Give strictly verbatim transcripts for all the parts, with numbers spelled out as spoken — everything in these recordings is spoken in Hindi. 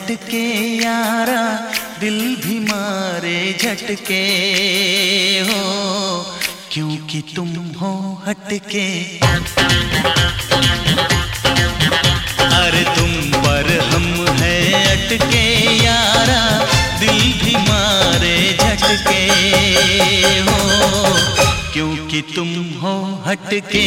हटके यारा, दिल भी मारे झटके हो, क्योंकि तुम हो हटके। अरे तुम पर हम हैं अटके यारा, दिल भी मारे झटके हो, क्योंकि तुम हो हटके।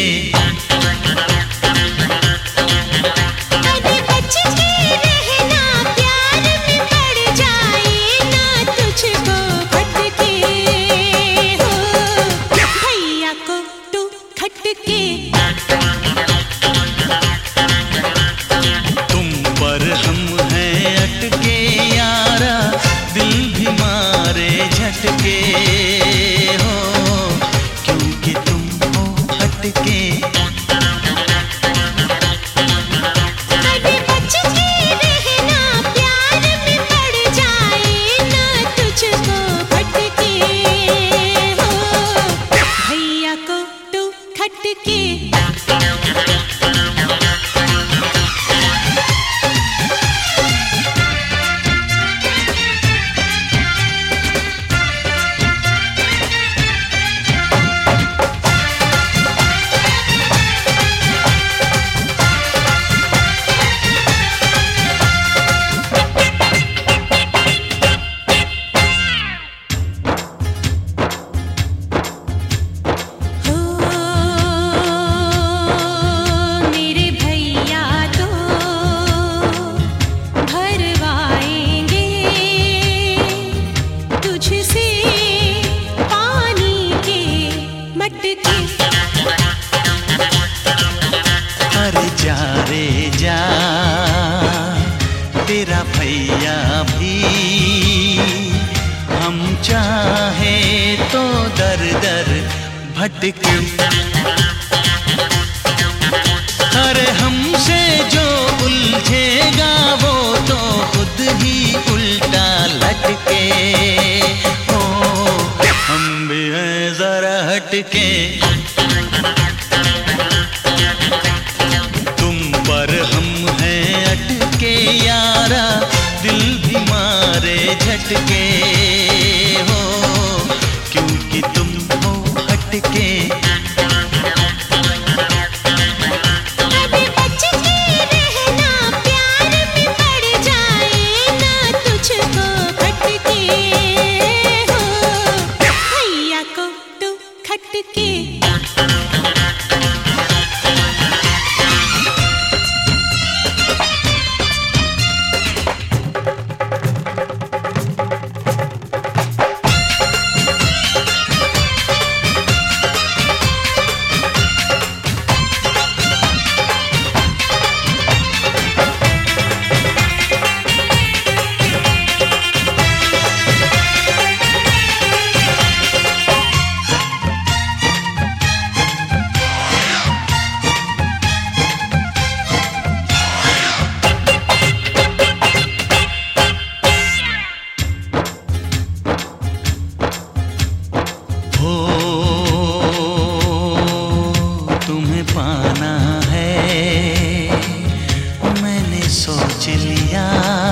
तुम पर हम हैं अटके यारा, दिल भी मारे झटके हो, क्योंकि तुम हो हटके। अरे जा रे जा तेरा भैया भी, हम चाहे तो दर दर भटके। अरे हमसे जो उलझेगा वो तो खुद ही उल्टा लटके हो, हम भी हैं जरा हटके। तुम पर हम हैं अटके यारा, दिल भी मारे झटके हो, क्योंकि तुम हो हटके। पाना है मैंने सोच लिया,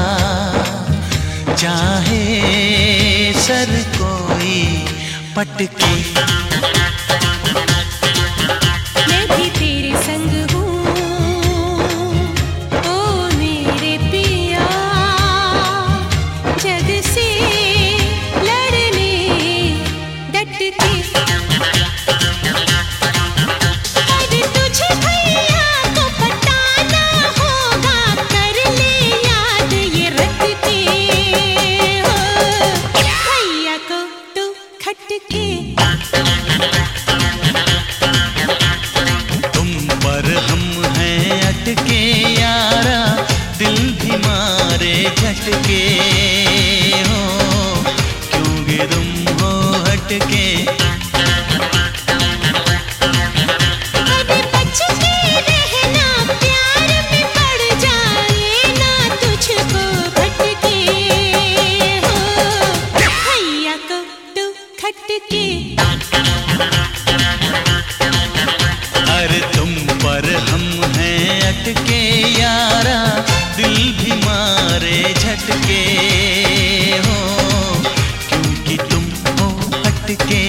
चाहे सर कोई पटके। मैं भी तेरे संग हूँ ओ मेरे पिया, जग से लड़ने डट के। खटके हटके